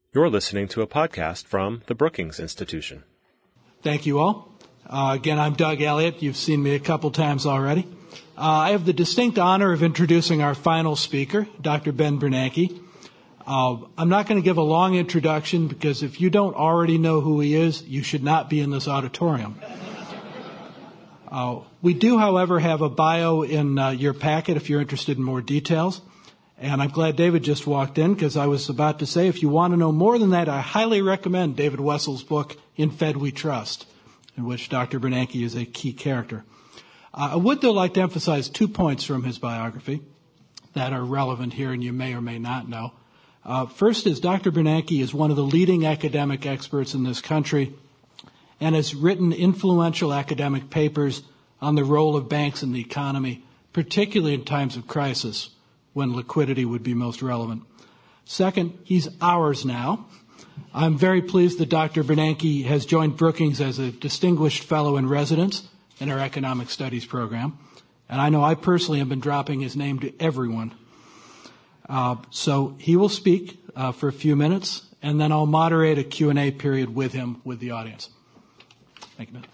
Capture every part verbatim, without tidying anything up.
You're listening to a podcast from the Brookings Institution. Thank you all. Uh, again, I'm Doug Elliott. You've seen me a couple times already. Uh, I have the distinct honor of introducing our final speaker, Doctor Ben Bernanke. Uh, I'm not going to give a long introduction because if you don't already know who he is, you should not be in this auditorium. Uh, we do, however, have a bio in uh, your packet if you're interested in more details. And I'm glad David just walked in because I was about to say if you want to know more than that, I highly recommend David Wessel's book, In Fed We Trust, in which Doctor Bernanke is a key character. Uh, I would, though, like to emphasize two points from his biography that are relevant here and you may or may not know. Uh, first is Doctor Bernanke is one of the leading academic experts in this country and has written influential academic papers on the role of banks in the economy, particularly in times of crisis, when liquidity would be most relevant. Second, he's ours now. I'm very pleased that Doctor Bernanke has joined Brookings as a distinguished fellow in residence in our economic studies program. And I know I personally have been dropping his name to everyone. Uh, so he will speak uh, for a few minutes, and then I'll moderate a Q and A period with him, with the audience. Thank you, Ben.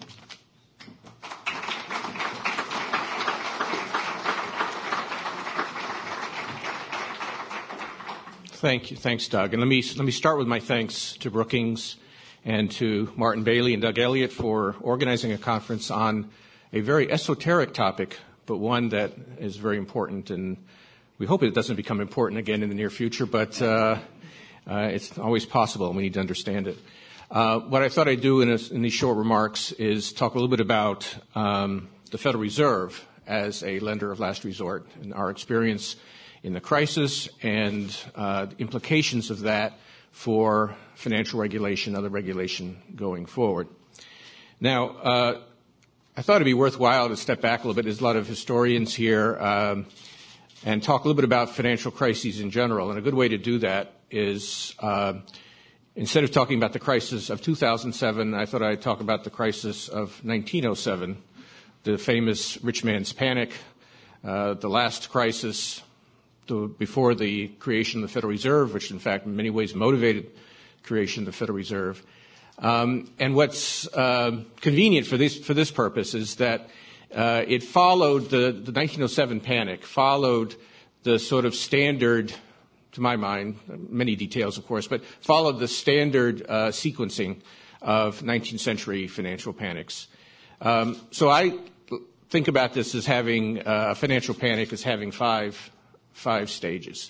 Thank you. Thanks, Doug. And let me let me start with my thanks to Brookings and to Martin Bailey and Doug Elliott for organizing a conference on a very esoteric topic, but one that is very important. And we hope it doesn't become important again in the near future, but uh, uh, it's always possible, and we need to understand it. Uh, what I thought I'd do in, a, in these short remarks is talk a little bit about um, the Federal Reserve as a lender of last resort and our experience in the crisis and uh, the implications of that for financial regulation, other regulation going forward. Now, uh, I thought it'd be worthwhile to step back a little bit. There's a lot of historians here um, and talk a little bit about financial crises in general. And a good way to do that is uh, instead of talking about the crisis of two thousand seven, I thought I'd talk about the crisis of nineteen oh seven, the famous rich man's panic, uh, the last crisis before the creation of the Federal Reserve, which in fact in many ways motivated the creation of the Federal Reserve. Um, and what's uh, convenient for this for this purpose is that uh, it followed the, the nineteen oh seven panic, followed the sort of standard, to my mind, many details of course, but followed the standard uh, sequencing of nineteenth century financial panics. Um, so I think about this as having uh, a financial panic as having five five stages.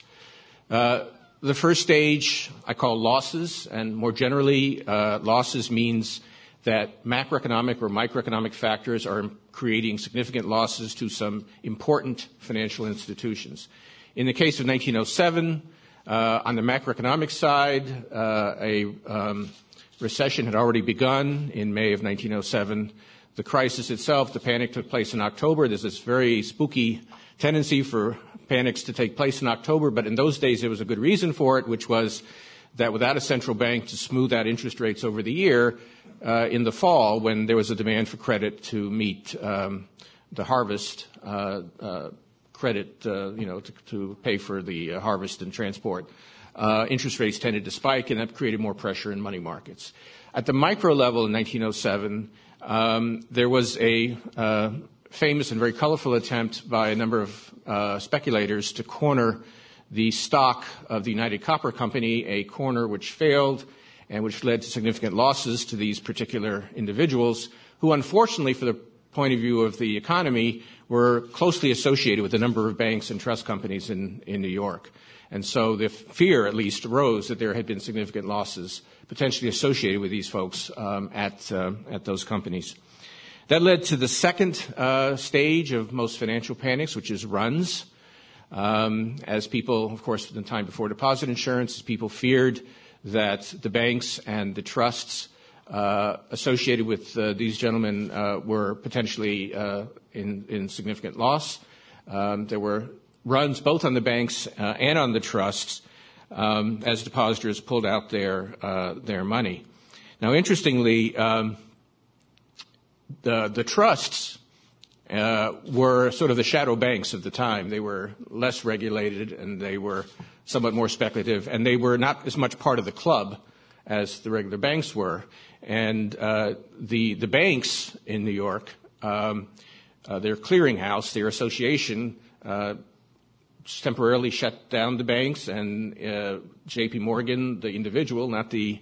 Uh, the first stage I call losses, and more generally, uh, losses means that macroeconomic or microeconomic factors are creating significant losses to some important financial institutions. In the case of nineteen oh seven, uh, on the macroeconomic side, uh, a um, recession had already begun in May of nineteen oh seven. The crisis itself, the panic took place in October. There's this very spooky tendency for panics to take place in October, but in those days there was a good reason for it, which was that without a central bank to smooth out interest rates over the year, uh, in the fall when there was a demand for credit to meet um, the harvest uh, uh, credit, uh, you know, to, to pay for the uh, harvest and transport, uh, interest rates tended to spike, and that created more pressure in money markets. At the micro level in nineteen oh seven, um, there was a uh, famous and very colorful attempt by a number of uh, speculators to corner the stock of the United Copper Company, a corner which failed and which led to significant losses to these particular individuals who, unfortunately, for the point of view of the economy, were closely associated with a number of banks and trust companies in, in New York. And so the fear, at least, arose that there had been significant losses potentially associated with these folks um, at, uh, at those companies. That led to the second uh, stage of most financial panics, which is runs. Um, as people, of course, in the time before deposit insurance, people feared that the banks and the trusts uh, associated with uh, these gentlemen uh, were potentially uh, in, in significant loss. Um, there were runs both on the banks uh, and on the trusts um, as depositors pulled out their uh, their money. Now, interestingly, um, The, the trusts uh, were sort of the shadow banks of the time. They were less regulated, and they were somewhat more speculative, and they were not as much part of the club as the regular banks were. And uh, the the banks in New York, um, uh, their clearinghouse, their association, uh, temporarily shut down the banks, and uh, J P Morgan, the individual, not the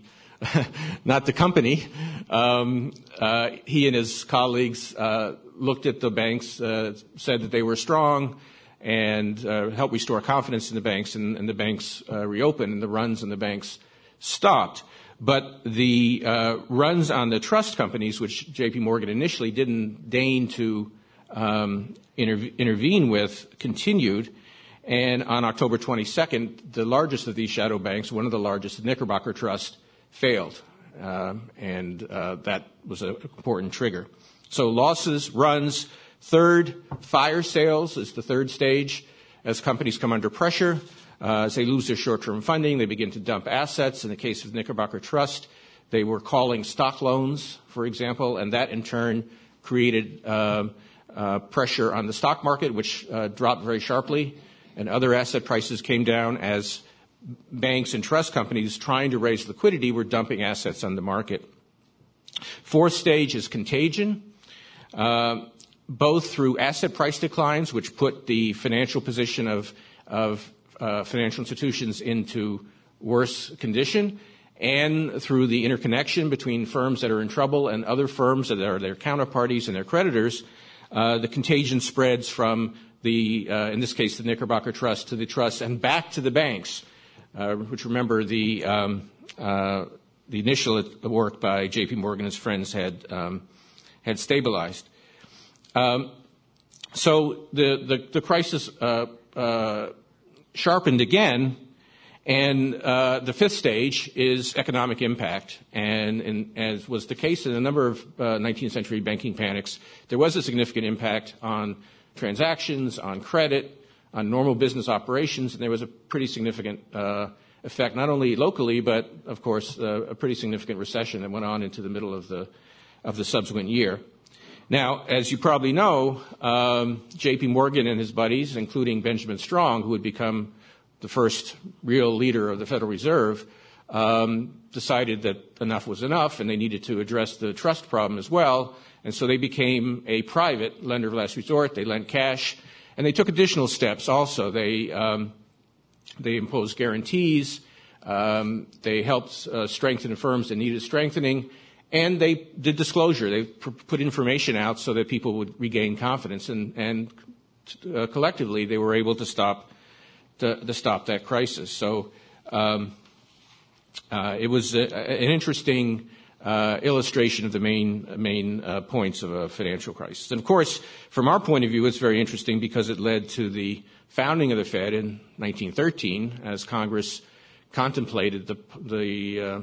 not the company, um, uh, he and his colleagues uh, looked at the banks, uh, said that they were strong, and uh, helped restore confidence in the banks, and, and the banks uh, reopened, and the runs on the banks stopped. But the uh, runs on the trust companies, which J P Morgan initially didn't deign to um, interv- intervene with, continued. And on October twenty-second, the largest of these shadow banks, one of the largest, the Knickerbocker Trust, failed. Uh, and uh, that was an important trigger. So losses, runs. Third, fire sales is the third stage. As companies come under pressure, uh, as they lose their short-term funding, they begin to dump assets. In the case of Knickerbocker Trust, they were calling stock loans, for example, and that in turn created uh, uh, pressure on the stock market, which uh, dropped very sharply, and other asset prices came down as banks and trust companies trying to raise liquidity were dumping assets on the market. Fourth stage is contagion. Uh, both through asset price declines, which put the financial position of, of uh, financial institutions into worse condition, and through the interconnection between firms that are in trouble and other firms that are their counterparties and their creditors, uh, the contagion spreads from the, uh, in this case, the Knickerbocker Trust to the trust and back to the banks, uh, which remember the, um, uh, the initial work by J P Morgan and his friends had, um, had stabilized. Um, so the, the, the crisis uh, uh, sharpened again, and uh, the fifth stage is economic impact. And, and as was the case in a number of uh, nineteenth century banking panics, there was a significant impact on transactions, on credit, on normal business operations, and there was a pretty significant uh, effect, not only locally, but, of course, uh, a pretty significant recession that went on into the middle of the, of the subsequent year. Now, as you probably know, um, J P Morgan and his buddies, including Benjamin Strong, who would become the first real leader of the Federal Reserve, um, decided that enough was enough, and they needed to address the trust problem as well. And so they became a private lender of last resort. They lent cash, and they took additional steps also. They um, they imposed guarantees. Um, they helped uh, strengthen firms that needed strengthening. And they did disclosure. They pr- put information out so that people would regain confidence, and, and uh, collectively they were able to stop to, to stop that crisis. So um, uh, it was a, an interesting uh, illustration of the main main uh, points of a financial crisis. And of course, from our point of view, it's very interesting because it led to the founding of the Fed in nineteen thirteen, as Congress contemplated the the uh,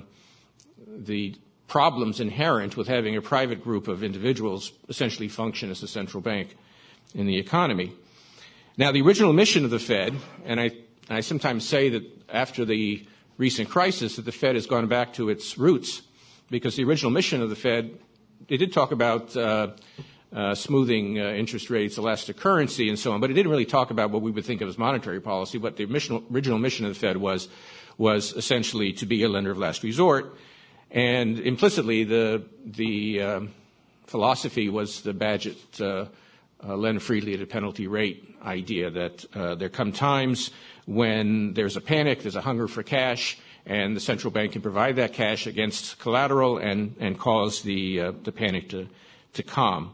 the problems inherent with having a private group of individuals essentially function as a central bank in the economy. Now, the original mission of the Fed, and I, I sometimes say that after the recent crisis that the Fed has gone back to its roots, because the original mission of the Fed, they did talk about uh, uh, smoothing uh, interest rates, elastic currency, and so on, but it didn't really talk about what we would think of as monetary policy. What the mission, original mission of the Fed was, was essentially to be a lender of last resort. And implicitly, the the um, philosophy was the Bagehot uh, uh, lend freely at a penalty rate idea, that uh, there come times when there's a panic, there's a hunger for cash, and the central bank can provide that cash against collateral and, and cause the uh, the panic to, to calm.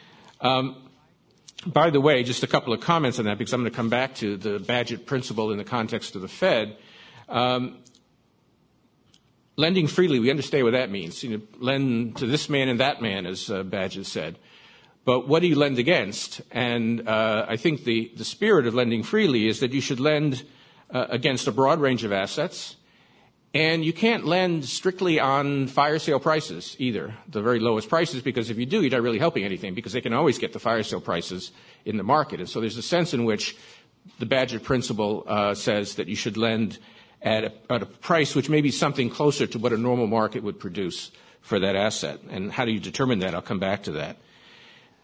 Um, by the way, just a couple of comments on that, because I'm going to come back to the Bagehot principle in the context of the Fed. Um, Lending freely, we understand what that means. You know, lend to this man and that man, as uh, Bagehot said. But what do you lend against? And uh, I think the, the spirit of lending freely is that you should lend uh, against a broad range of assets. And you can't lend strictly on fire sale prices either, the very lowest prices, because if you do, you're not really helping anything, because they can always get the fire sale prices in the market. And so there's a sense in which the Bagehot principle uh, says that you should lend At a, at a price which may be something closer to what a normal market would produce for that asset. And how do you determine that? I'll come back to that.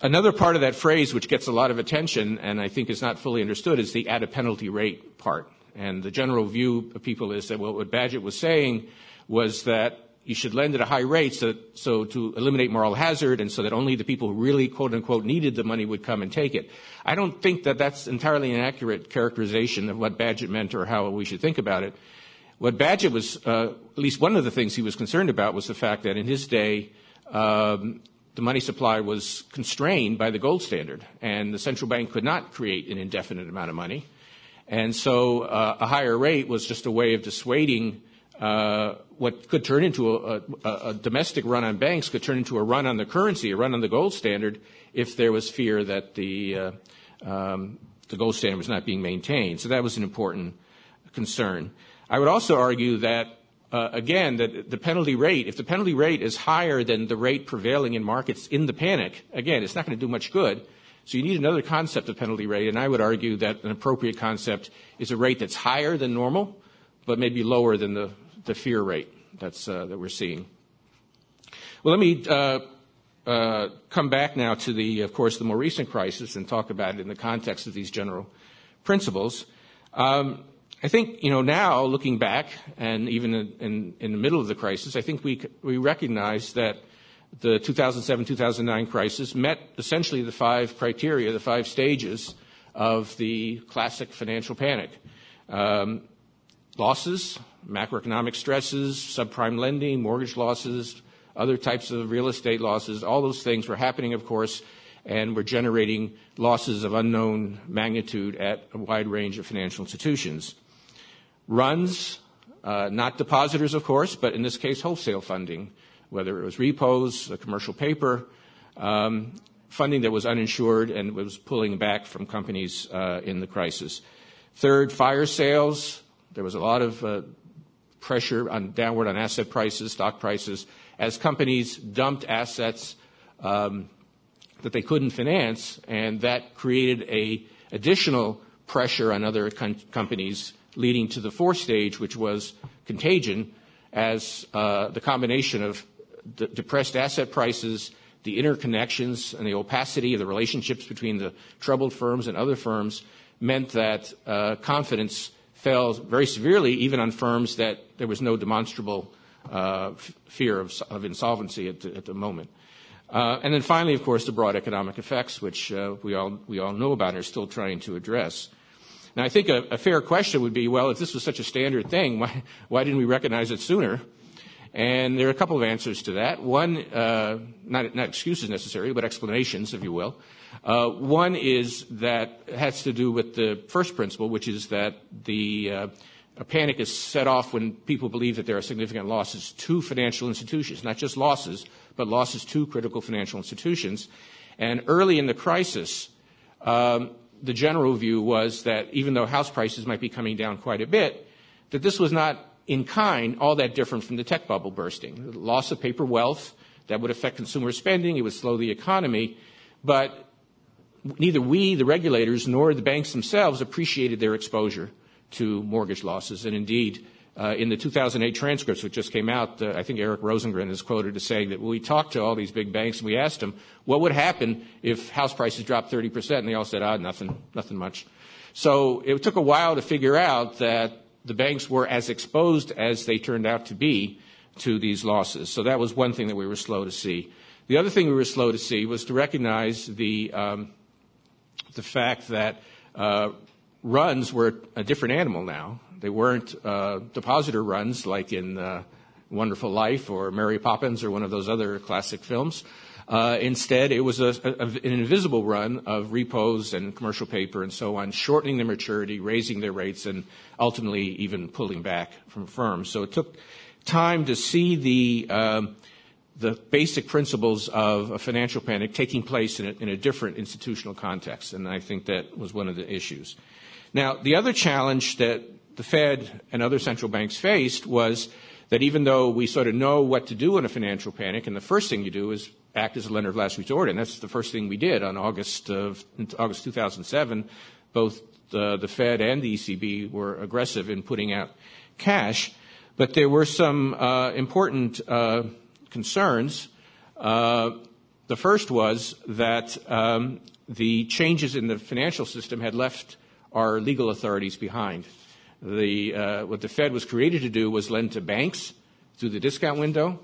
Another part of that phrase, which gets a lot of attention and I think is not fully understood, is the at a penalty rate part. And the general view of people is that, well, what Bagehot was saying was that you should lend at a high rate so, so to eliminate moral hazard and so that only the people who really, quote unquote, needed the money would come and take it. I don't think that that's entirely an accurate characterization of what Bagehot meant or how we should think about it. What Bagehot was, uh, at least one of the things he was concerned about was the fact that in his day, um, the money supply was constrained by the gold standard, and the central bank could not create an indefinite amount of money. And so uh, a higher rate was just a way of dissuading uh, what could turn into a, a, a domestic run on banks could turn into a run on the currency, a run on the gold standard, if there was fear that the, uh, um, the gold standard was not being maintained. So that was an important concern. I would also argue that, uh, again, that the penalty rate, if the penalty rate is higher than the rate prevailing in markets in the panic, again, it's not going to do much good. So you need another concept of penalty rate, and I would argue that an appropriate concept is a rate that's higher than normal, but maybe lower than the, the fear rate that's, uh, that we're seeing. Well, let me uh, uh, come back now to the, of course, the more recent crisis and talk about it in the context of these general principles. Um, I think, you know, now looking back, and even in, in, in the middle of the crisis, I think we we recognize that the two thousand seven two thousand nine crisis met essentially the five criteria, the five stages of the classic financial panic. Um, losses, macroeconomic stresses, subprime lending, mortgage losses, other types of real estate losses, all those things were happening, of course, and were generating losses of unknown magnitude at a wide range of financial institutions. Runs, uh, not depositors, of course, but in this case, wholesale funding, whether it was repos, a commercial paper, um, funding that was uninsured and was pulling back from companies uh, in the crisis. Third, fire sales. There was a lot of uh, pressure on downward on asset prices, stock prices, as companies dumped assets um, that they couldn't finance, and that created a additional pressure on other com- companies, leading to the fourth stage, which was contagion, as uh, the combination of d- depressed asset prices, the interconnections and the opacity of the relationships between the troubled firms and other firms meant that uh, confidence fell very severely, even on firms that there was no demonstrable uh, f- fear of, of insolvency at the, at the moment. Uh, and then finally, of course, the broad economic effects, which uh, we all we all know about and are still trying to address. Now, I think a, a fair question would be, well, if this was such a standard thing, why, why didn't we recognize it sooner? And there are a couple of answers to that. One, uh, not, not excuses necessarily, but explanations, if you will. Uh, one is that it has to do with the first principle, which is that the uh, a panic is set off when people believe that there are significant losses to financial institutions, not just losses, but losses to critical financial institutions. And early in the crisis, um, the general view was that even though house prices might be coming down quite a bit, that this was not in kind all that different from the tech bubble bursting. The loss of paper wealth, that would affect consumer spending, it would slow the economy, but neither we, the regulators, nor the banks themselves appreciated their exposure to mortgage losses. And indeed, uh, in the two thousand eight transcripts, which just came out, uh, I think Eric Rosengren is quoted as saying that when we talked to all these big banks and we asked them, what would happen if house prices dropped thirty percent? And they all said, ah, nothing, nothing much. So it took a while to figure out that the banks were as exposed as they turned out to be to these losses. So that was one thing that we were slow to see. The other thing we were slow to see was to recognize the, um, the fact that uh, runs were a different animal now. They weren't uh, depositor runs like in uh, Wonderful Life or Mary Poppins or one of those other classic films. Uh, instead, it was a, a, an invisible run of repos and commercial paper and so on, shortening their maturity, raising their rates, and ultimately even pulling back from firms. So it took time to see the um, the basic principles of a financial panic taking place in a, in a different institutional context, and I think that was one of the issues. Now, the other challenge that the Fed and other central banks faced was that even though we sort of know what to do in a financial panic, and the first thing you do is act as a lender of last resort, and that's the first thing we did on August of August two thousand seven. Both the, the Fed and the E C B were aggressive in putting out cash, but there were some uh, important uh, concerns. Uh, The first was that um, the changes in the financial system had left our legal authorities behind. The, uh, what the Fed was created to do was lend to banks through the discount window.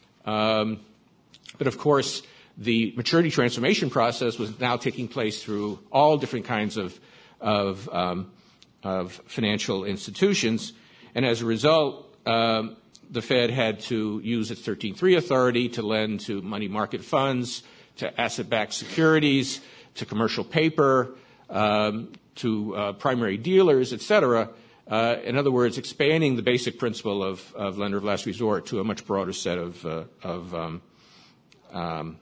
Um, but, of course, the maturity transformation process was now taking place through all different kinds of, of, um, of financial institutions. And as a result, um, the Fed had to use its thirteen three authority to lend to money market funds, to asset-backed securities, to commercial paper, um, to uh, primary dealers, et cetera. Uh, in other words, expanding the basic principle of, of lender of last resort to a much broader set of, uh, of, um, um,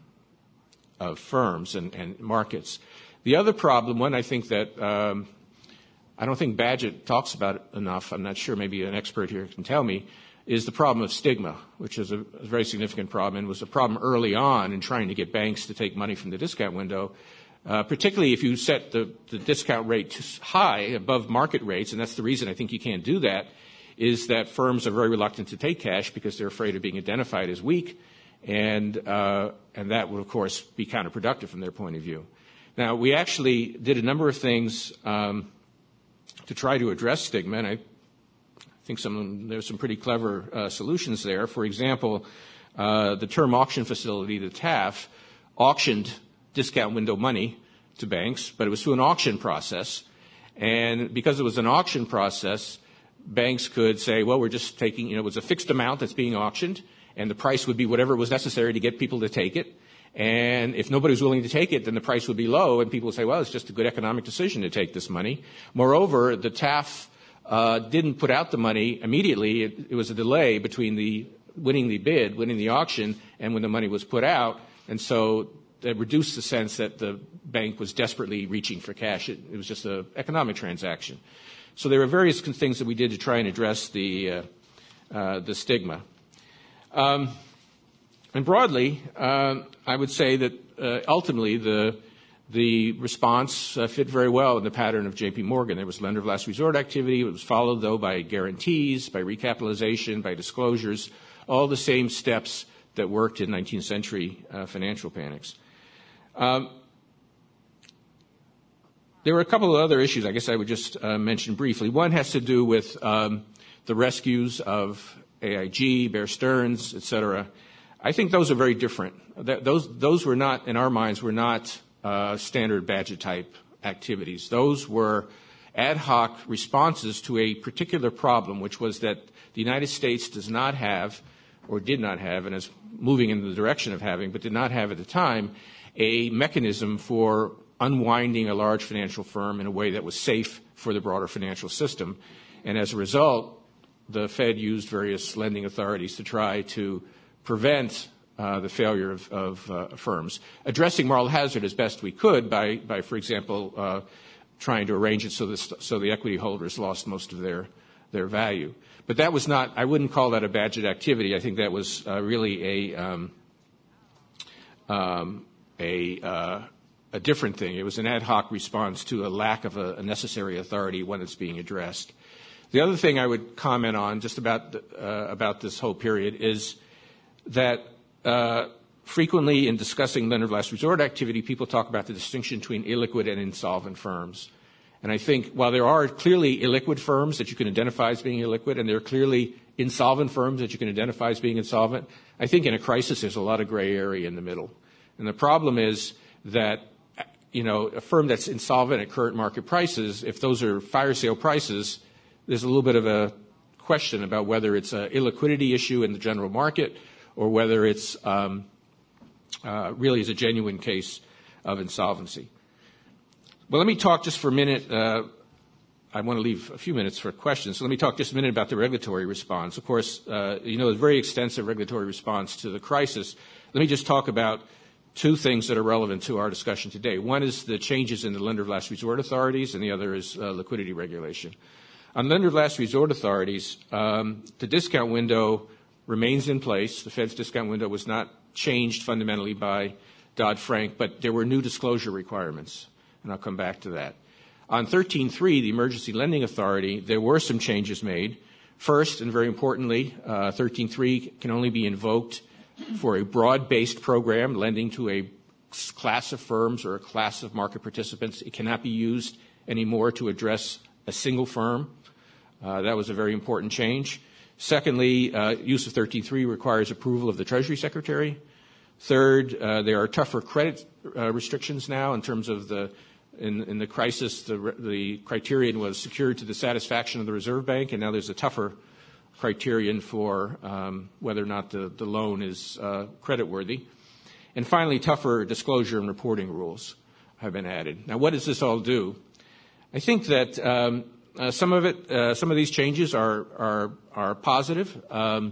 of firms and, and markets. The other problem, one I think that um, I don't think Bagehot talks about it enough, I'm not sure, maybe an expert here can tell me, is the problem of stigma, which is a, a very significant problem and was a problem early on in trying to get banks to take money from the discount window, uh, particularly if you set the, the discount rate too high, above market rates, and that's the reason I think you can't do that, is that firms are very reluctant to take cash because they're afraid of being identified as weak, and, uh, and that would, of course, be counterproductive from their point of view. Now, we actually did a number of things um, to try to address stigma, and I I think some, there's some pretty clever uh, solutions there. For example, uh, the term auction facility, the T A F, auctioned discount window money to banks, but it was through an auction process. And because it was an auction process, banks could say, well, we're just taking, you know, it was a fixed amount that's being auctioned, and the price would be whatever was necessary to get people to take it. And if nobody was willing to take it, then the price would be low, and people would say, well, it's just a good economic decision to take this money. Moreover, the T A F Uh, didn't put out the money immediately. It, it was a delay between the winning the bid, winning the auction, and when the money was put out. And so that reduced the sense that the bank was desperately reaching for cash. It, it was just an economic transaction. So there were various things that we did to try and address the, uh, uh, the stigma. Um, and broadly, uh, I would say that uh, ultimately the The response uh, fit very well in the pattern of J P Morgan. There was lender of last resort activity. It was followed, though, by guarantees, by recapitalization, by disclosures, all the same steps that worked in nineteenth century uh, financial panics. Um, there were a couple of other issues I guess I would just uh, mention briefly. One has to do with um, the rescues of A I G, Bear Stearns, et cetera. I think those are very different. Th- those, those were not, in our minds, were not Uh, standard Bagehot-type activities. Those were ad hoc responses to a particular problem, which was that the United States does not have, or did not have, and is moving in the direction of having, but did not have at the time, a mechanism for unwinding a large financial firm in a way that was safe for the broader financial system. And as a result, the Fed used various lending authorities to try to prevent Uh, the failure of, of uh, firms, addressing moral hazard as best we could by, by for example, uh, trying to arrange it so, this, so the equity holders lost most of their, their value. But that was not, I wouldn't call that a Bagehot activity. I think that was uh, really a, um, um, a, uh, a different thing. It was an ad hoc response to a lack of a, a necessary authority when it's being addressed. The other thing I would comment on just about, the, uh, about this whole period is that Uh, frequently in discussing lender of last resort activity, people talk about the distinction between illiquid and insolvent firms. And I think while there are clearly illiquid firms that you can identify as being illiquid, and there are clearly insolvent firms that you can identify as being insolvent, I think in a crisis there's a lot of gray area in the middle. And the problem is that, you know, a firm that's insolvent at current market prices, if those are fire sale prices, there's a little bit of a question about whether it's an illiquidity issue in the general market or whether it's um, uh, really is a genuine case of insolvency. Well, let me talk just for a minute. Uh, I want to leave a few minutes for questions. So let me talk just a minute about the regulatory response. Of course, uh, you know, a very extensive regulatory response to the crisis. Let me just talk about two things that are relevant to our discussion today. One is the changes in the lender of last resort authorities, and the other is uh, liquidity regulation. On lender of last resort authorities, um, the discount window remains in place. The Fed's discount window was not changed fundamentally by Dodd-Frank, but there were new disclosure requirements, and I'll come back to that. On thirteen three, the Emergency Lending Authority, there were some changes made. First, and very importantly, uh, thirteen three can only be invoked for a broad-based program lending to a class of firms or a class of market participants. It cannot be used anymore to address a single firm. Uh, that was a very important change. Secondly, uh, use of thirteen three requires approval of the Treasury Secretary. Third, uh, there are tougher credit uh, restrictions now in terms of the, in, in the crisis, the, the criterion was secured to the satisfaction of the Reserve Bank, and now there's a tougher criterion for um, whether or not the, the loan is uh, creditworthy. And finally, tougher disclosure and reporting rules have been added. Now, what does this all do? I think that um, uh, some of it, uh, some of these changes are are, are positive. Um,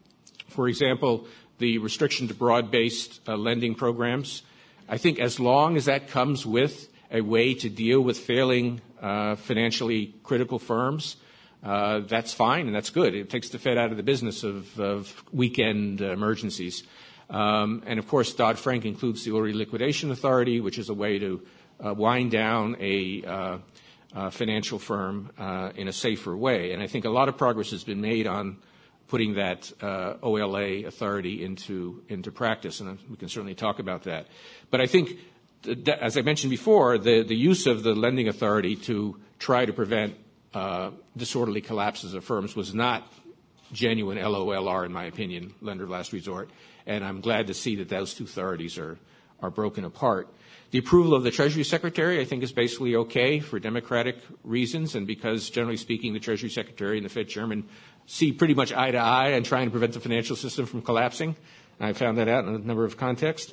for example, the restriction to broad-based uh, lending programs. I think as long as that comes with a way to deal with failing uh, financially critical firms, uh, that's fine and that's good. It takes the Fed out of the business of, of weekend uh, emergencies. Um, and, of course, Dodd-Frank includes the Orderly Liquidation Authority, which is a way to uh, wind down a uh, uh, financial firm uh, in a safer way. And I think a lot of progress has been made on putting that uh, O L A authority into into practice, and we can certainly talk about that. But I think, th- as I mentioned before, the, the use of the lending authority to try to prevent uh, disorderly collapses of firms was not genuine L O L R, in my opinion, lender of last resort, and I'm glad to see that those two authorities are, are broken apart. The approval of the Treasury Secretary, I think, is basically okay for democratic reasons, and because, generally speaking, the Treasury Secretary and the Fed Chairman see pretty much eye to eye on trying to prevent the financial system from collapsing. I found that out in a number of contexts.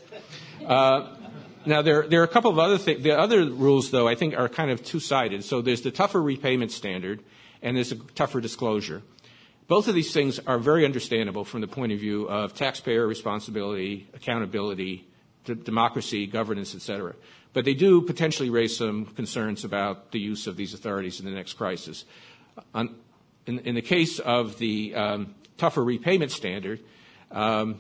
Uh, now, there, there are a couple of other things. The other rules, though, I think are kind of two-sided. So there's the tougher repayment standard, and there's a tougher disclosure. Both of these things are very understandable from the point of view of taxpayer responsibility, accountability, d- democracy, governance, et cetera. But they do potentially raise some concerns about the use of these authorities in the next crisis. On, In, in the case of the um, tougher repayment standard, um,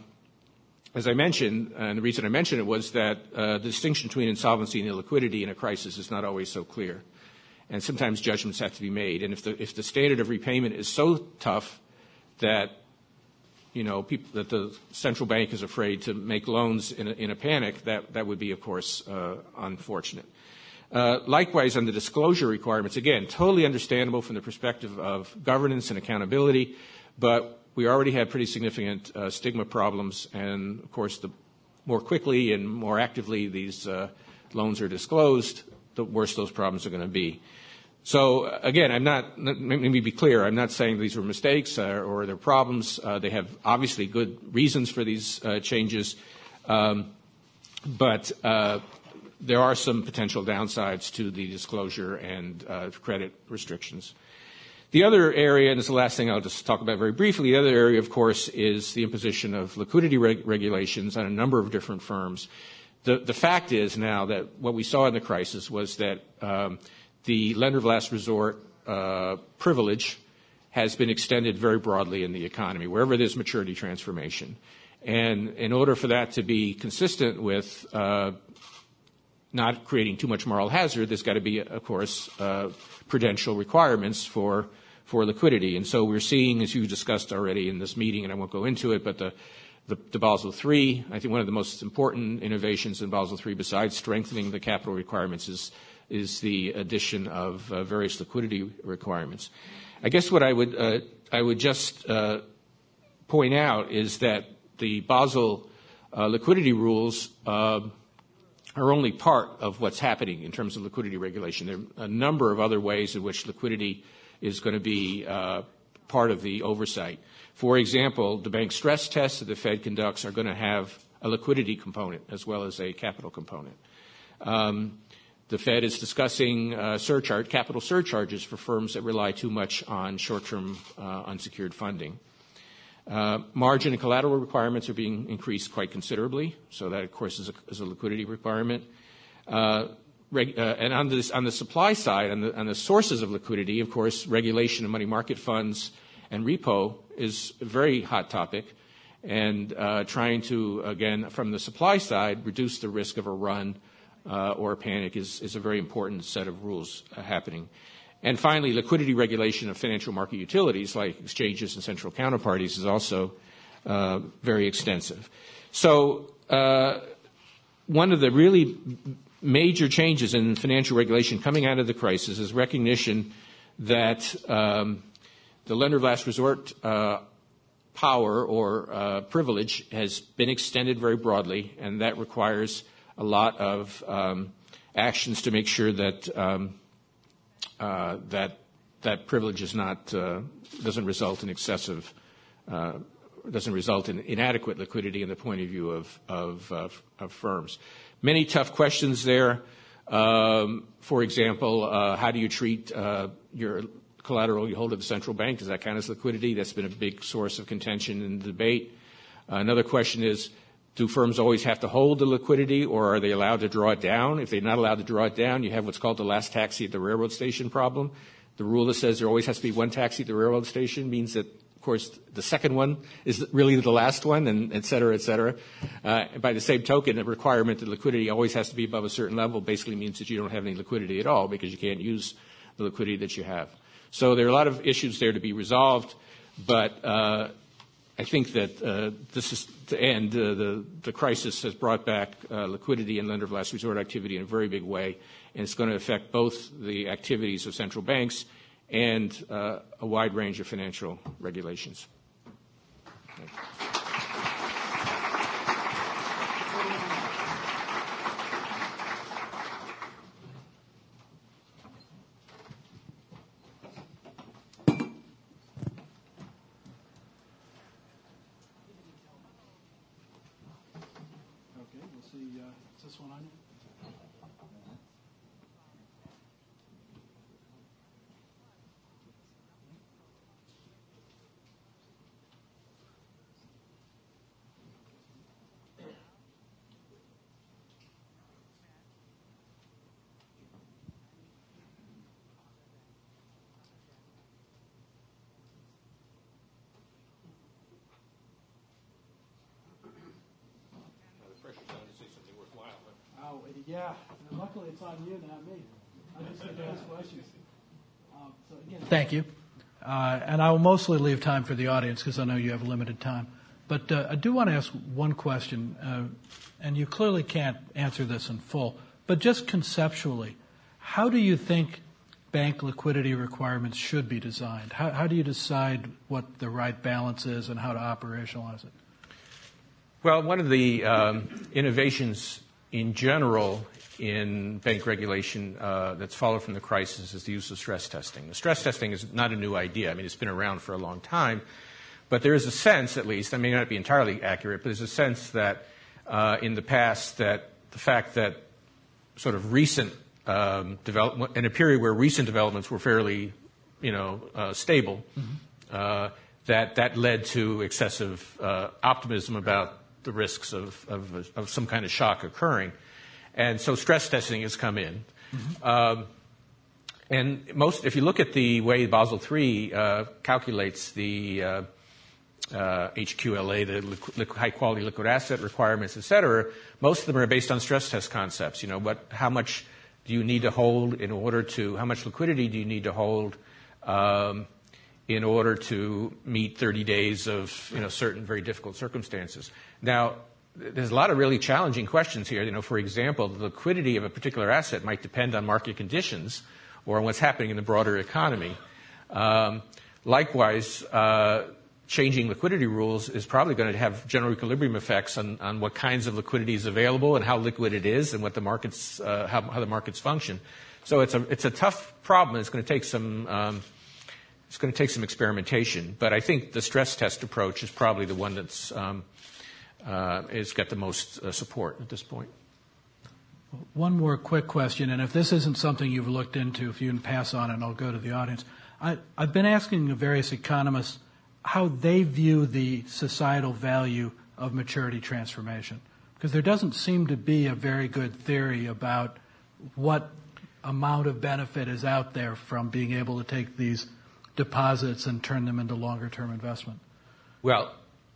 as I mentioned, and the reason I mentioned it was that uh, the distinction between insolvency and illiquidity in a crisis is not always so clear, and sometimes judgments have to be made. And if the if the standard of repayment is so tough that you know people, that the central bank is afraid to make loans in a, in a panic, that that would be, of course, uh, unfortunate. Uh, likewise, on the disclosure requirements, again, totally understandable from the perspective of governance and accountability, but we already have pretty significant uh, stigma problems, and, of course, the more quickly and more actively these uh, loans are disclosed, the worse those problems are going to be. So, again, I'm not, let me be clear, I'm not saying these were mistakes uh, or they're problems. Uh, they have obviously good reasons for these uh, changes, um, but uh, there are some potential downsides to the disclosure and uh, credit restrictions. The other area, and this is the last thing I'll just talk about very briefly, the other area, of course, is the imposition of liquidity reg- regulations on a number of different firms. The, the fact is now that what we saw in the crisis was that um, the lender of last resort uh, privilege has been extended very broadly in the economy, wherever there's maturity transformation. And in order for that to be consistent with uh, not creating too much moral hazard, there's got to be, of course, uh, prudential requirements for for liquidity. And so we're seeing, as you discussed already in this meeting, and I won't go into it, but the, the, the Basel three, I think one of the most important innovations in Basel three, besides strengthening the capital requirements, is is the addition of uh, various liquidity requirements. I guess what I would uh, I would just uh, point out is that the Basel uh, liquidity rules uh, are only part of what's happening in terms of liquidity regulation. There are a number of other ways in which liquidity is going to be uh, part of the oversight. For example, the bank stress tests that the Fed conducts are going to have a liquidity component as well as a capital component. Um, the Fed is discussing uh, surcharge, capital surcharges for firms that rely too much on short-term uh, unsecured funding. Uh, margin and collateral requirements are being increased quite considerably, so that, of course, is a, is a liquidity requirement. Uh, reg, uh, and on, this, on the supply side, on the, on the sources of liquidity, of course, regulation of money market funds and repo is a very hot topic, and uh, trying to, again, from the supply side, reduce the risk of a run uh, or a panic is, is a very important set of rules uh, happening. And finally, liquidity regulation of financial market utilities like exchanges and central counterparties is also uh, very extensive. So uh, one of the really major changes in financial regulation coming out of the crisis is recognition that um, the lender of last resort uh, power or uh, privilege has been extended very broadly, and that requires a lot of um, actions to make sure that um, uh, that that privilege is not uh, doesn't result in excessive uh, doesn't result in inadequate liquidity in the point of view of of, of, of firms. Many tough questions there. Um, for example, uh, how do you treat uh, your collateral you hold at the central bank? Does that count as liquidity? That's been a big source of contention and debate. Uh, another question is, do firms always have to hold the liquidity, or are they allowed to draw it down? If they're not allowed to draw it down, you have what's called the last taxi at the railroad station problem. The rule that says there always has to be one taxi at the railroad station means that, of course, the second one is really the last one, and et cetera, et cetera. Uh, by the same token, the requirement that liquidity always has to be above a certain level basically means that you don't have any liquidity at all because you can't use the liquidity that you have. So there are a lot of issues there to be resolved, but uh, I think that uh, this is to end. Uh, the, the crisis has brought back uh, liquidity and lender of last resort activity in a very big way, and it's going to affect both the activities of central banks and uh, a wide range of financial regulations. Thank you. This one on you? Oh, yeah. And luckily, it's on you, not me. I just get to ask questions. Um, so again, thank you. Uh, and I will mostly leave time for the audience because I know you have limited time. But uh, I do want to ask one question, uh, and you clearly can't answer this in full, but just conceptually, how do you think bank liquidity requirements should be designed? How, how do you decide what the right balance is and how to operationalize it? Well, one of the um, innovations in general in bank regulation uh, that's followed from the crisis is the use of stress testing. The stress testing is not a new idea. I mean, it's been around for a long time. But there is a sense, at least, I may not be entirely accurate, but there's a sense that uh, in the past that the fact that sort of recent um, development, in a period where recent developments were fairly, you know, uh, stable, mm-hmm. uh, that that led to excessive uh, optimism about the risks of, of, of some kind of shock occurring. And so stress testing has come in. Mm-hmm. Um, and most, if you look at the way Basel three uh, calculates the uh, uh, H Q L A, the liqu- high-quality liquid asset requirements, et cetera, most of them are based on stress test concepts. You know, what, how much do you need to hold in order to, how much liquidity do you need to hold um, in order to meet thirty days of, you know, certain very difficult circumstances. Now, there's a lot of really challenging questions here. You know, for example, the liquidity of a particular asset might depend on market conditions or on what's happening in the broader economy. Um, likewise, uh, changing liquidity rules is probably going to have general equilibrium effects on, on what kinds of liquidity is available and how liquid it is and what the markets, uh, how, how the markets function. So it's a it's a tough problem. It's going to take some um, it's going to take some experimentation. But I think the stress test approach is probably the one that's um, uh, has got the most uh, support at this point. One more quick question, and if this isn't something you've looked into, if you can pass on it, I'll go to the audience. I, I've been asking the various economists how they view the societal value of maturity transformation, because there doesn't seem to be a very good theory about what amount of benefit is out there from being able to take these deposits and turn them into longer-term investment. Well,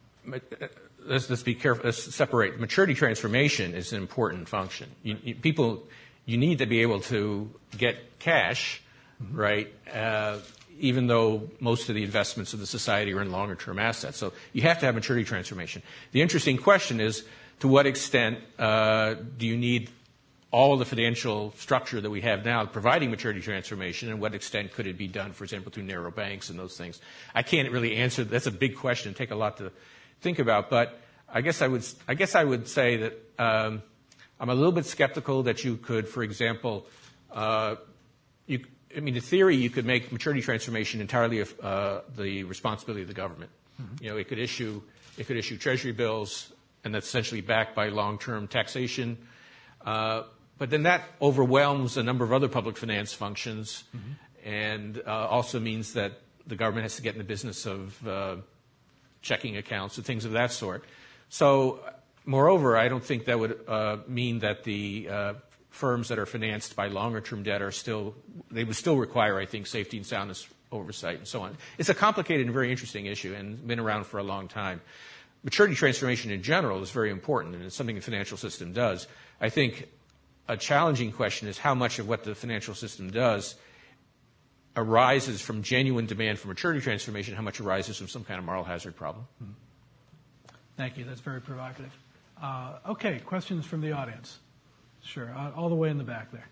let's, let's be careful. Let's separate. Maturity transformation is an important function. You, you, people, you need to be able to get cash, mm-hmm. right? Uh, even though most of the investments of the society are in longer-term assets. So you have to have maturity transformation. The interesting question is, to what extent uh, do you need all of the financial structure that we have now providing maturity transformation, and what extent could it be done, for example, through narrow banks and those things? I can't really answer. That's a big question, take a lot to think about. But I guess I would, I guess I would say that um, I'm a little bit skeptical that you could, for example, uh, you, I mean, in theory, you could make maturity transformation entirely uh, the responsibility of the government. Mm-hmm. You know, it could issue, it could issue treasury bills, and that's essentially backed by long-term taxation. Uh, But then that overwhelms a number of other public finance functions, mm-hmm. and uh, also means that the government has to get in the business of uh, checking accounts and things of that sort. So, moreover, I don't think that would uh, mean that the uh, firms that are financed by longer-term debt are still, they would still require, I think, safety and soundness oversight and so on. It's a complicated and very interesting issue and been around for a long time. Maturity transformation in general is very important, and it's something the financial system does. I think a challenging question is how much of what the financial system does arises from genuine demand for maturity transformation, how much arises from some kind of moral hazard problem. Thank you. That's very provocative. Uh, okay, questions from the audience? Sure, uh, all the way in the back there.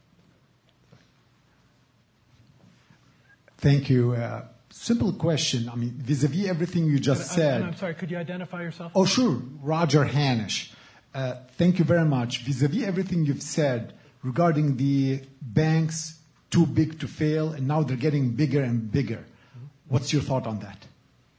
Thank you. Uh, simple question. I mean, vis-a-vis everything you just I, said. I, I'm sorry, could you identify yourself? Oh, sure. Roger Hanish. Uh, thank you very much. Vis-a-vis everything you've said regarding the banks too big to fail, and now they're getting bigger and bigger. What's your thought on that?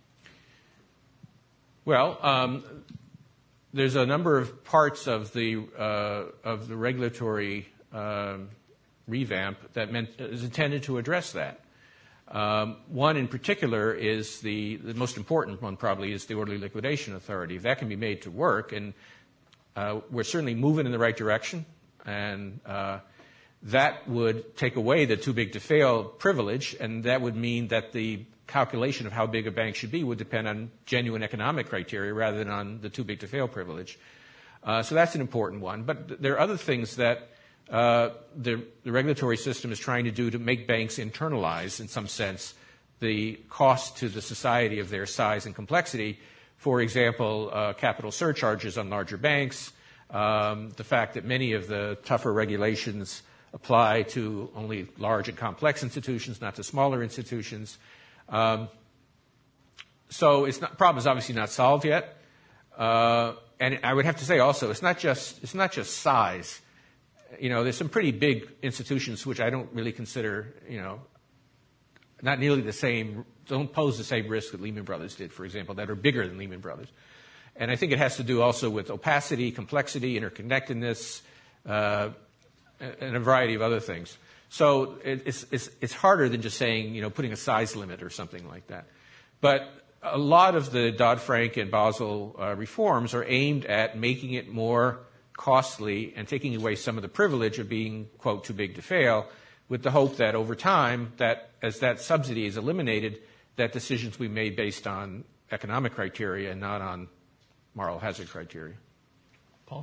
Well, um, there's a number of parts of the uh, of the regulatory uh, revamp that meant, is intended to address that. Um, one in particular is the, the most important one probably is the Orderly Liquidation Authority. If that can be made to work, and Uh, we're certainly moving in the right direction, and uh, that would take away the too big to fail privilege, and that would mean that the calculation of how big a bank should be would depend on genuine economic criteria rather than on the too big to fail privilege. Uh, so that's an important one. But th- there are other things that uh, the, the regulatory system is trying to do to make banks internalize, in some sense, the cost to the society of their size and complexity. For example, uh, capital surcharges on larger banks, um, the fact that many of the tougher regulations apply to only large and complex institutions, not to smaller institutions. Um, so it's not, problem is obviously not solved yet. Uh, and I would have to say also, it's not just it's not just size. You know, there's some pretty big institutions which I don't really consider, you know, not nearly the same, don't pose the same risk that Lehman Brothers did, for example, that are bigger than Lehman Brothers. And I think it has to do also with opacity, complexity, interconnectedness, uh, and a variety of other things. So it's, it's, it's harder than just saying, you know, putting a size limit or something like that. But a lot of the Dodd-Frank and Basel uh, reforms are aimed at making it more costly and taking away some of the privilege of being, quote, too big to fail, with the hope that over time, that as that subsidy is eliminated, that decisions will be made based on economic criteria and not on moral hazard criteria. Paul?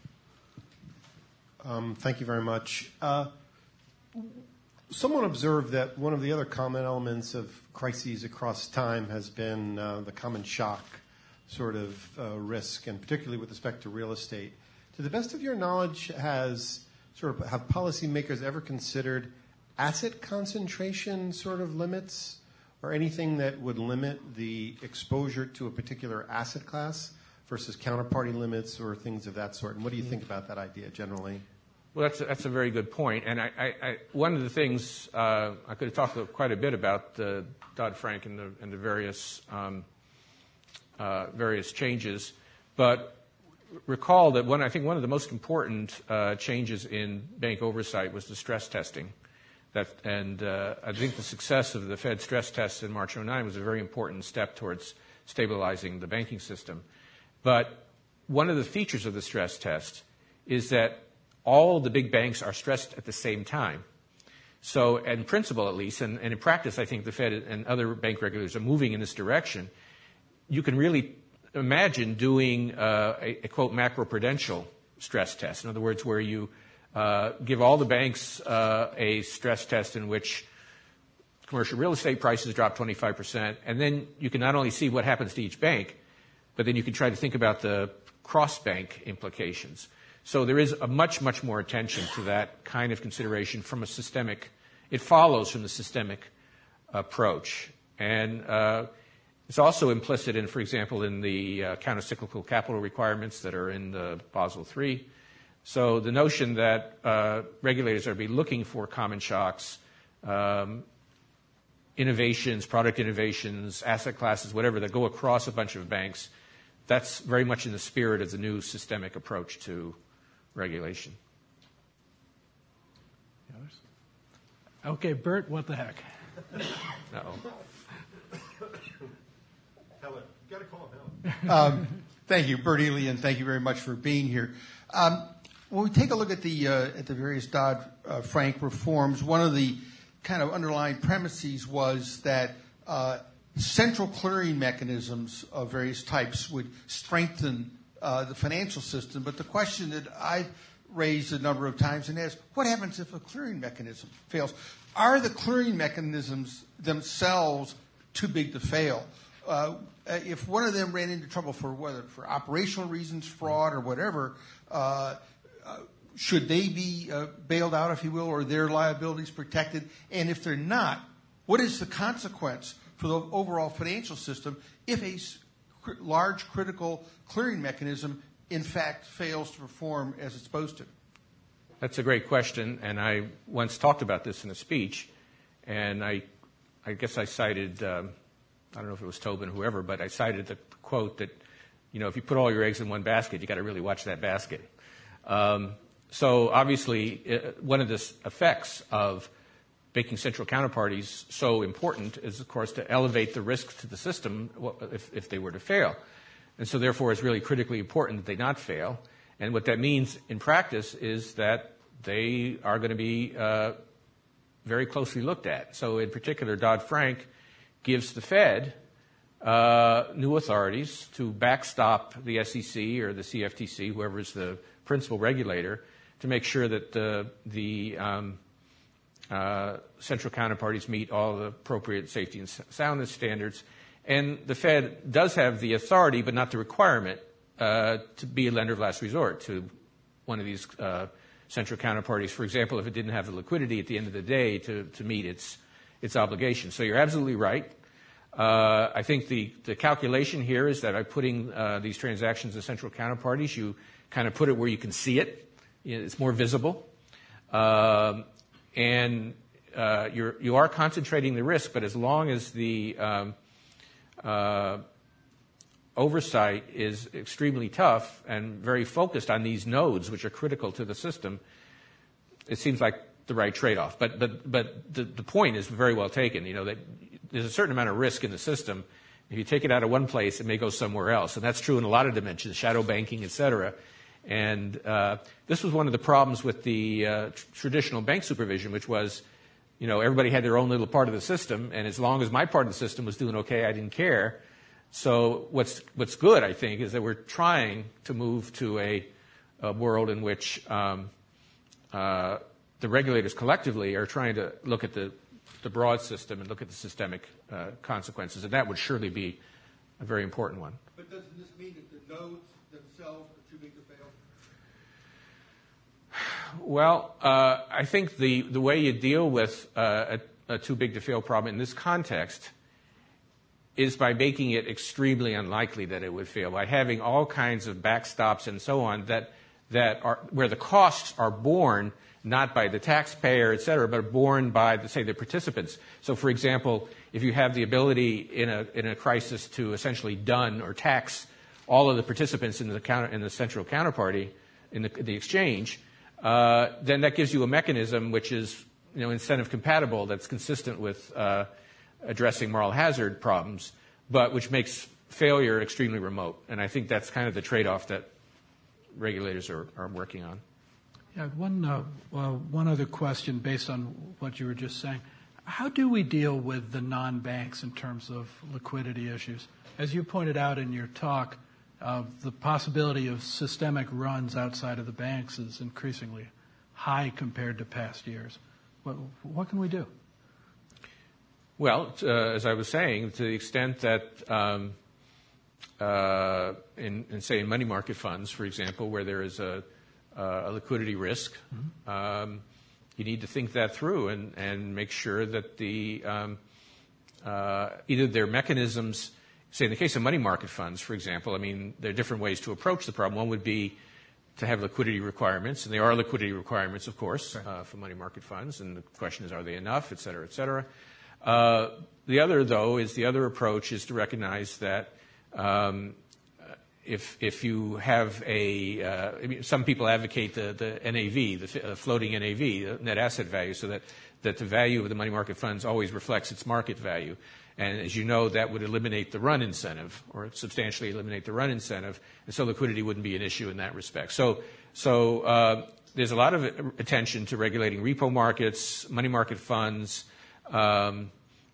Um, thank you very much. Uh, someone observed that one of the other common elements of crises across time has been uh, the common shock sort of uh, risk, and particularly with respect to real estate. To the best of your knowledge, has sort of have policymakers ever considered asset concentration sort of limits, or anything that would limit the exposure to a particular asset class versus counterparty limits or things of that sort? And what do you think about that idea generally? Well, that's a, that's a very good point. And I, I, I, one of the things uh, I could have talked quite a bit about the Dodd-Frank and the, and the various um, uh, various changes, but recall that one, I think one of the most important uh, changes in bank oversight was the stress testing. That, and uh, I think the success of the Fed stress tests in March oh nine was a very important step towards stabilizing the banking system. But one of the features of the stress test is that all the big banks are stressed at the same time. So in principle, at least, and, and in practice, I think the Fed and other bank regulators are moving in this direction. You can really imagine doing uh, a, a, quote, macroprudential stress test. In other words, where you uh, give all the banks uh, a stress test in which commercial real estate prices drop twenty-five percent, and then you can not only see what happens to each bank, but then you can try to think about the cross-bank implications. So there is a much, much more attention to that kind of consideration from a systemic, it follows from the systemic approach. And uh, it's also implicit in, for example, in the uh, countercyclical capital requirements that are in the Basel three. So the notion that uh, regulators are be looking for common shocks, um, innovations, product innovations, asset classes, whatever, that go across a bunch of banks, that's very much in the spirit of the new systemic approach to regulation. Okay, Bert, what the heck? Uh-oh. Helen, you got to call him Helen. Um, thank you, Bert Ely, and thank you very much for being here. Um, when we take a look at the uh, at the various Dodd-Frank uh, reforms, one of the kind of underlying premises was that uh, central clearing mechanisms of various types would strengthen uh, the financial system. But the question that I've raised a number of times and asked, what happens if a clearing mechanism fails? Are the clearing mechanisms themselves too big to fail? Uh, if one of them ran into trouble for whether for operational reasons, fraud, or whatever, uh, uh, should they be uh, bailed out, if you will, or their liabilities protected? And if they're not, what is the consequence for the overall financial system if a cr- large critical clearing mechanism in fact fails to perform as it's supposed to? That's a great question, and I once talked about this in a speech, and I, I guess I cited, um, I don't know if it was Tobin or whoever, but I cited the quote that, you know, if you put all your eggs in one basket, you got to really watch that basket. Um, so obviously, it, one of the effects of making central counterparties so important is, of course, to elevate the risk to the system if, if they were to fail. And so, therefore, it's really critically important that they not fail. And what that means in practice is that they are going to be uh, very closely looked at. So, in particular, Dodd-Frank gives the Fed uh, new authorities to backstop the S E C or the C F T C, whoever is the principal regulator, to make sure that the, the um, uh, central counterparties meet all the appropriate safety and soundness standards. And the Fed does have the authority, but not the requirement, uh, to be a lender of last resort to one of these uh, central counterparties. For example, if it didn't have the liquidity at the end of the day to, to meet its its obligations. So you're absolutely right. Uh, I think the, the calculation here is that by putting uh, these transactions as central counterparties, you kind of put it where you can see it. It's more visible. Um, and uh, you're, you are concentrating the risk, but as long as the um, uh, oversight is extremely tough and very focused on these nodes, which are critical to the system, it seems like the right trade-off. But but but the, the point is very well taken. You know that there's a certain amount of risk in the system. If you take it out of one place, it may go somewhere else, and that's true in a lot of dimensions, shadow banking, et cetera. And uh, this was one of the problems with the uh, tr- traditional bank supervision, which was, you know, everybody had their own little part of the system, and as long as my part of the system was doing okay, I didn't care. So what's what's good, I think, is that we're trying to move to a, a world in which um, uh, the regulators collectively are trying to look at the, the broad system and look at the systemic uh, consequences, and that would surely be a very important one. But doesn't this mean that the nodes themselves are too big to fail? Well, uh, I think the, the way you deal with uh, a, a too big to fail problem in this context is by making it extremely unlikely that it would fail, by having all kinds of backstops and so on that that are where the costs are borne not by the taxpayer, et cetera, but borne by, the, say, the participants. So, for example, if you have the ability in a in a crisis to essentially dun or tax all of the participants in the counter, in the central counterparty in the, the exchange, uh, then that gives you a mechanism which is, you know, incentive compatible, that's consistent with uh, addressing moral hazard problems, but which makes failure extremely remote. And I think that's kind of the trade-off that regulators are, are working on. Yeah, one, uh, well, one other question based on what you were just saying. How do we deal with the non-banks in terms of liquidity issues? As you pointed out in your talk, uh, the possibility of systemic runs outside of the banks is increasingly high compared to past years. What, what can we do? Well, uh, as I was saying, to the extent that um, uh, in, in, say, money market funds, for example, where there is a, a liquidity risk, mm-hmm. um, you need to think that through and, and make sure that the um, uh, either their mechanisms, say in the case of money market funds, for example, I mean, there are different ways to approach the problem. One would be to have liquidity requirements, and there are liquidity requirements, of course, right. uh, for money market funds, and the question is, are they enough, et cetera, et cetera. Uh, the other, though, is the other approach is to recognize that um, if if you have a, uh, I mean, some people advocate the, the N A V, the floating N A V, the net asset value, so that, that the value of the money market funds always reflects its market value. And as you know, that would eliminate the run incentive, or substantially eliminate the run incentive, and so liquidity wouldn't be an issue in that respect. So, so uh, there's a lot of attention to regulating repo markets, money market funds, um,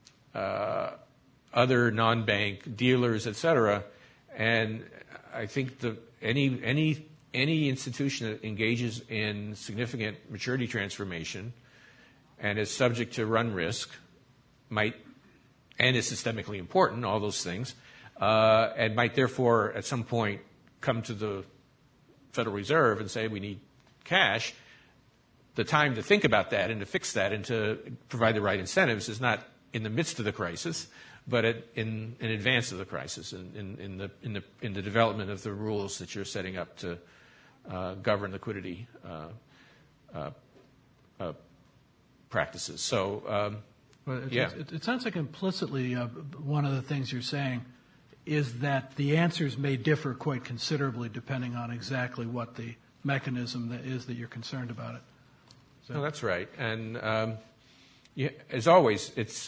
uh, other non-bank dealers, et cetera. And I think the, any any any institution that engages in significant maturity transformation and is subject to run risk might, and is systemically important, all those things, uh, and might therefore at some point come to the Federal Reserve and say we need cash. The time to think about that and to fix that and to provide the right incentives is not in the midst of the crisis, but at, in, in advance of the crisis, in, in, in, the, in, the, in the development of the rules that you're setting up to uh, govern liquidity uh, uh, uh, practices. So, um, well, it, yeah. It, it sounds like implicitly uh, one of the things you're saying is that the answers may differ quite considerably depending on exactly what the mechanism that is that you're concerned about it. So. No, that's right. And um, you, as always, it's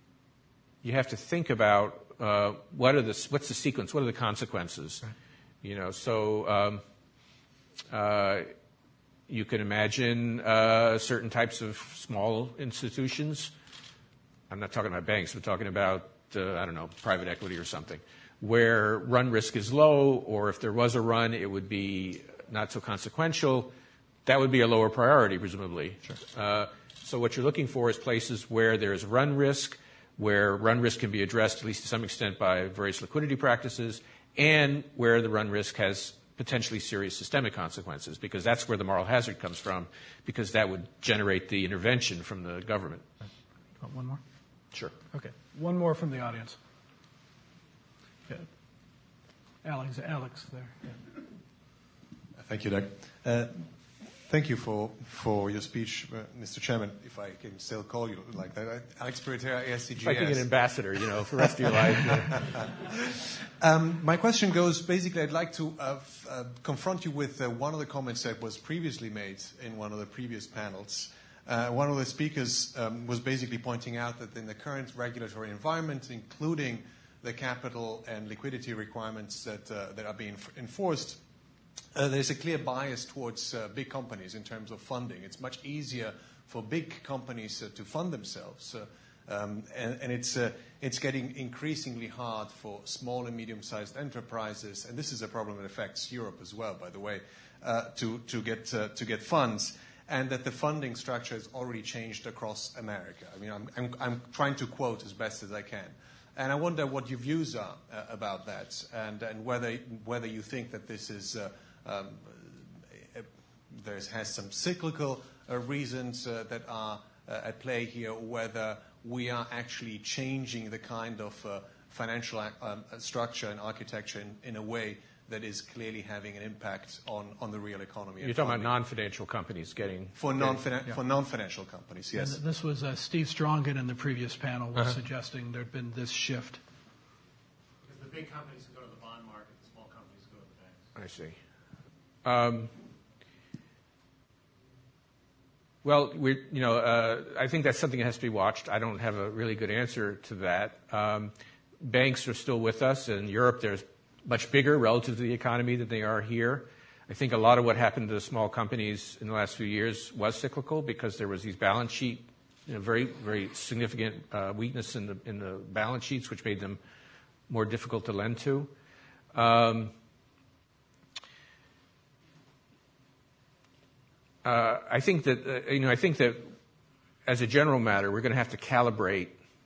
you have to think about uh, what are the what's the sequence, what are the consequences, right. You know. So um, uh, you can imagine uh, certain types of small institutions. I'm not talking about banks. We're talking about uh, I don't know, private equity or something, where run risk is low, or if there was a run, it would be not so consequential. That would be a lower priority, presumably. Sure. Uh, so what you're looking for is places where there's run risk, where run risk can be addressed at least to some extent by various liquidity practices, and where the run risk has potentially serious systemic consequences, because that's where the moral hazard comes from, because that would generate the intervention from the government. Want one more? Sure. Okay. One more from the audience. Yeah. Alex, Alex there. Yeah. Thank you, Doug. Uh, Thank you for, for your speech, uh, Mister Chairman, if I can still call you like that. Alex Pereira, A S C G S. It's like being an ambassador, you know, for the rest of your life. um, my question goes, basically, I'd like to uh, f- uh, confront you with uh, one of the comments that was previously made in one of the previous panels. Uh, one of the speakers um, was basically pointing out that in the current regulatory environment, including the capital and liquidity requirements that, uh, that are being f- enforced, Uh, there's a clear bias towards uh, big companies in terms of funding. It's much easier for big companies uh, to fund themselves, uh, um, and, and it's uh, it's getting increasingly hard for small and medium-sized enterprises. And this is a problem that affects Europe as well, by the way, uh, to to get uh, to get funds. And that the funding structure has already changed across America. I mean, I'm I'm, I'm trying to quote as best as I can. And I wonder what your views are uh, about that, and and whether whether you think that this is uh, Um, there has some cyclical uh, reasons uh, that are uh, at play here, or whether we are actually changing the kind of uh, financial um, structure and architecture in, in a way that is clearly having an impact on, on the real economy. You're talking about non-financial companies getting... For, non-finan- yeah. for non-financial companies, yes. And this was uh, Steve Strongen in the previous panel was uh-huh. suggesting there had been this shift. Because the big companies go to the bond market, the small companies go to the banks. I see. Um, well, we, you know, uh, I think that's something that has to be watched. I don't have a really good answer to that. Um, banks are still with us. In Europe, they're much bigger relative to the economy than they are here. I think a lot of what happened to the small companies in the last few years was cyclical, because there was these balance sheet, you know, very, very significant uh, weakness in the in the balance sheets, which made them more difficult to lend to. Um, Uh, I think that uh, you know. I think that, as a general matter, we're going to have to calibrate.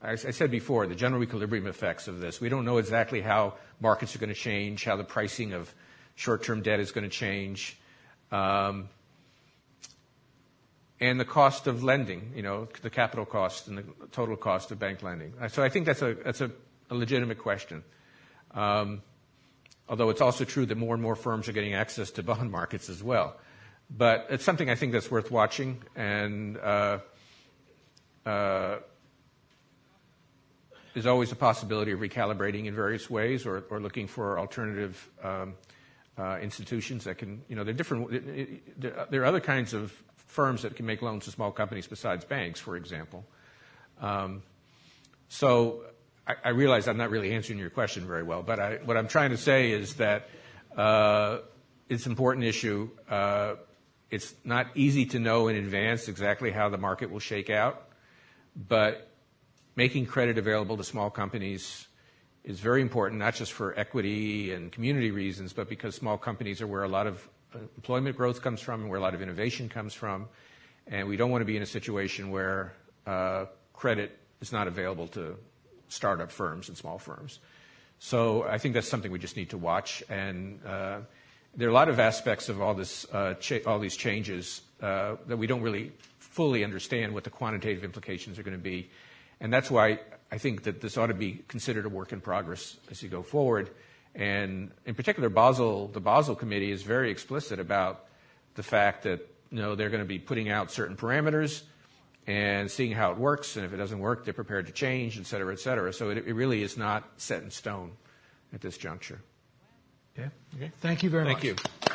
I said before, the general equilibrium effects of this. We don't know exactly how markets are going to change, how the pricing of short-term debt is going to change, um, and the cost of lending, you know, the capital cost and the total cost of bank lending. So I think that's a that's a, a legitimate question. Um, although it's also true that more and more firms are getting access to bond markets as well. But it's something I think that's worth watching, and uh, uh, there's always a possibility of recalibrating in various ways, or, or looking for alternative um, uh, institutions that can, you know, there are different. It, it, there are other kinds of firms that can make loans to small companies besides banks, for example. Um, so I, I realize I'm not really answering your question very well, but I, what I'm trying to say is that uh, it's an important issue. Uh, it's not easy to know in advance exactly how the market will shake out, but making credit available to small companies is very important, not just for equity and community reasons, but because small companies are where a lot of employment growth comes from and where a lot of innovation comes from. And we don't want to be in a situation where uh, credit is not available to startup firms and small firms. So I think that's something we just need to watch. And uh, there are a lot of aspects of all this, uh, cha- all these changes uh, that we don't really fully understand what the quantitative implications are going to be. And that's why I think that this ought to be considered a work in progress as you go forward. And in particular, Basel, the Basel Committee is very explicit about the fact that, you know, they're going to be putting out certain parameters and seeing how it works. And if it doesn't work, they're prepared to change, et cetera, et cetera. So it, it really is not set in stone at this juncture. Yeah. Okay. Thank you very Thank much. Thank you.